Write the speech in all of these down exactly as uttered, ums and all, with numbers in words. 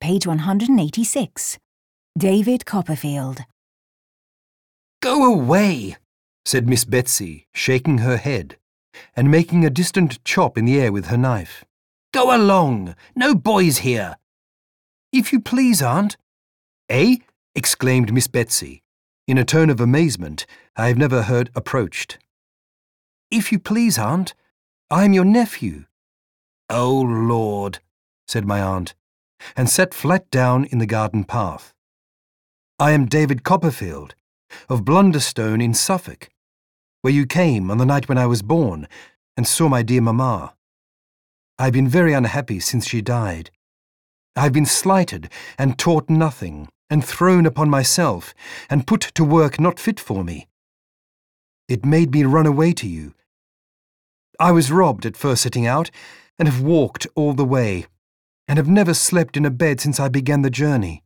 page one hundred eighty-six. David Copperfield. "Go away," said Miss Betsy, shaking her head, and making a distant chop in the air with her knife. "Go along! No boys here!" "If you please, Aunt." "Eh?" exclaimed Miss Betsy, in a tone of amazement I have never heard approached. "If you please, Aunt, I am your nephew." "Oh, Lord," said my aunt, and sat flat down in the garden path. "I am David Copperfield, of Blunderstone in Suffolk, where you came on the night when I was born and saw my dear mamma. I have been very unhappy since she died. I have been slighted and taught nothing, and thrown upon myself, and put to work not fit for me. It made me run away to you. I was robbed at first setting out, and have walked all the way, and have never slept in a bed since I began the journey."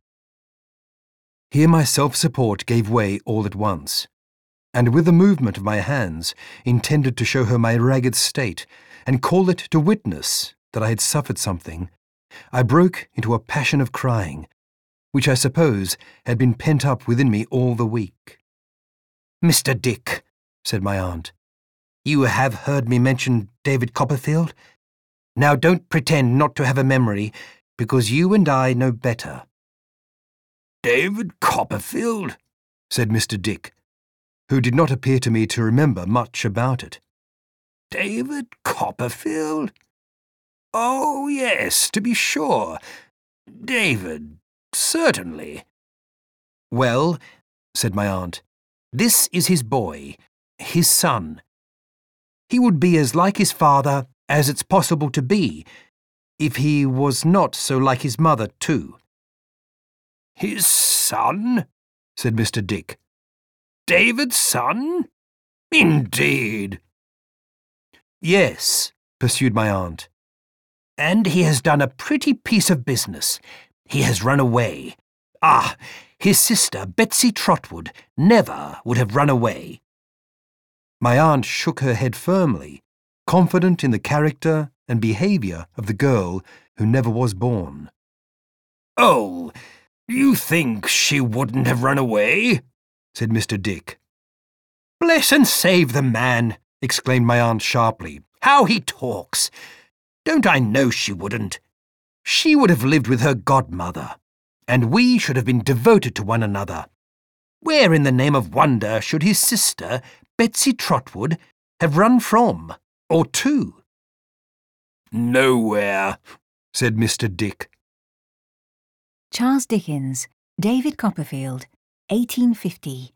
Here my self-support gave way all at once, and with a movement of my hands intended to show her my ragged state, and call it to witness that I had suffered something, I broke into a passion of crying, which I suppose had been pent up within me all the week. "Mister Dick," said my aunt, "you have heard me mention David Copperfield? Now don't pretend not to have a memory, because you and I know better." "David Copperfield?" said Mister Dick, who did not appear to me to remember much about it. "David Copperfield? Oh, yes, to be sure. David, certainly." "Well," said my aunt, "this is his boy, his son. He would be as like his father as it's possible to be, if he was not so like his mother too." "His son?" said Mister Dick. "David's son? Indeed." "Yes," pursued my aunt, "and he has done a pretty piece of business. He has run away. Ah, his sister, Betsy Trotwood, never would have run away." My aunt shook her head firmly, confident in the character and behaviour of the girl who never was born. "Oh, you think she wouldn't have run away?" said Mister Dick. "Bless and save the man!" exclaimed my aunt sharply. "How he talks! Don't I know she wouldn't? She would have lived with her godmother, and we should have been devoted to one another. Where in the name of wonder should his sister, Betsy Trotwood, have run from, or to?" "Nowhere," said Mister Dick. Charles Dickens, David Copperfield, eighteen fifty.